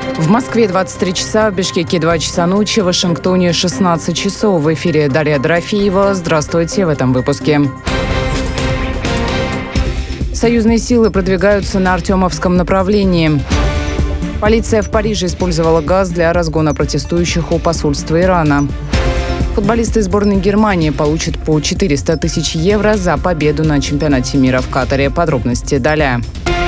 В Москве 23 часа, в Бишкеке 2 часа ночи, в Вашингтоне 16 часов. В эфире Дарья Дорофеева. Здравствуйте в этом выпуске. Союзные силы продвигаются на Артемовском направлении. Полиция в Париже использовала газ для разгона протестующих у посольства Ирана. Футболисты сборной Германии получат по 400 тысяч евро за победу на чемпионате мира в Катаре. Подробности далее.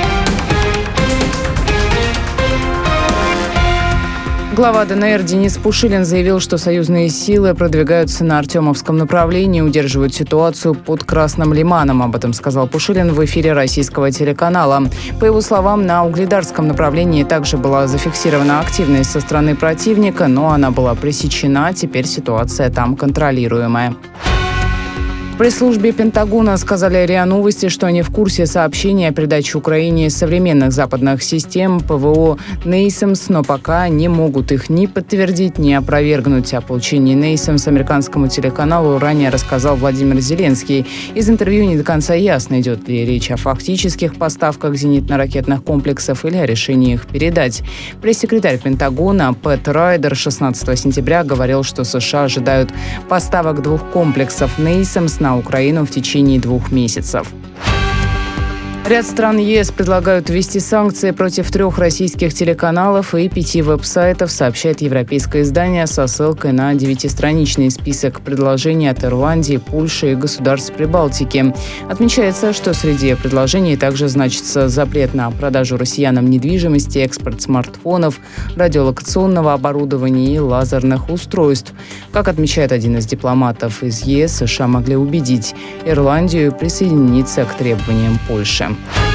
Глава ДНР Денис Пушилин заявил, что союзные силы продвигаются на Артемовском направлении и удерживают ситуацию под Красным Лиманом. Об этом сказал Пушилин в эфире российского телеканала. По его словам, на Угледарском направлении также была зафиксирована активность со стороны противника, но она была пресечена. Теперь ситуация там контролируемая. В пресс-службе Пентагона сказали РИА Новости, что они в курсе сообщений о передаче Украине современных западных систем ПВО NASAMS, но пока не могут их ни подтвердить, ни опровергнуть. О получении NASAMS американскому телеканалу ранее рассказал Владимир Зеленский. Из интервью не до конца ясно, идет ли речь о фактических поставках зенитно-ракетных комплексов или о решении их передать. Пресс-секретарь Пентагона Пэт Райдер 16 сентября говорил, что США ожидают поставок 2 комплексов NASAMS на Украину в течение 2 месяцев. Ряд стран ЕС предлагают ввести санкции против 3 российских телеканалов и 5 веб-сайтов, сообщает европейское издание со ссылкой на 9-страничный список предложений от Ирландии, Польши и государств Прибалтики. Отмечается, что среди предложений также значится запрет на продажу россиянам недвижимости, экспорт смартфонов, радиолокационного оборудования и лазерных устройств. Как отмечает один из дипломатов из ЕС, США могли убедить Ирландию присоединиться к требованиям Польши.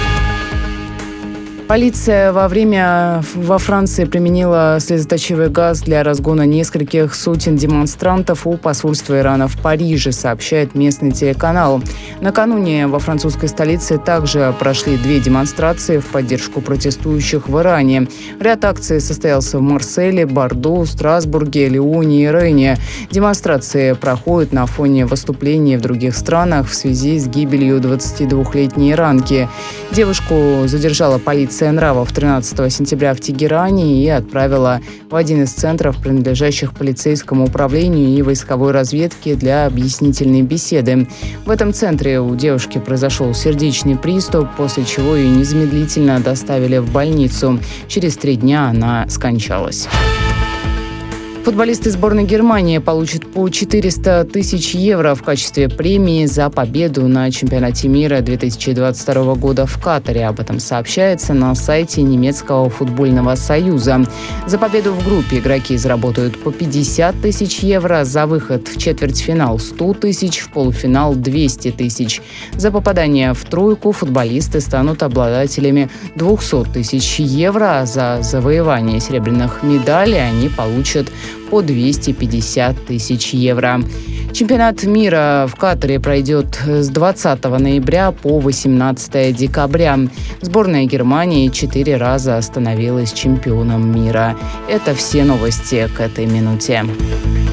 Полиция во Франции применила слезоточивый газ для разгона нескольких сотен демонстрантов у посольства Ирана в Париже, сообщает местный телеканал. Накануне во французской столице также прошли 2 демонстрации в поддержку протестующих в Иране. Ряд акций состоялся в Марселе, Бордо, Страсбурге, Лионе и Рене. Демонстрации проходят на фоне выступлений в других странах в связи с гибелью 22-летней иранки. Девушку задержала полиция нравов 13 сентября в Тегеране и отправила в один из центров, принадлежащих полицейскому управлению и войсковой разведке, для объяснительной беседы. В этом центре у девушки произошел сердечный приступ, после чего ее незамедлительно доставили в больницу. Через 3 дня она скончалась. Футболисты сборной Германии получат по 400 тысяч евро в качестве премии за победу на чемпионате мира 2022 года в Катаре. Об этом сообщается на сайте немецкого футбольного союза. За победу в группе игроки заработают по 50 тысяч евро, за выход в четвертьфинал 100 тысяч, в полуфинал 200 тысяч. За попадание в тройку футболисты станут обладателями 200 тысяч евро, а за завоевание серебряных медалей они получат по 250 тысяч евро. Чемпионат мира в Катаре пройдет с 20 ноября по 18 декабря. Сборная Германии 4 раза становилась чемпионом мира. Это все новости к этой минуте.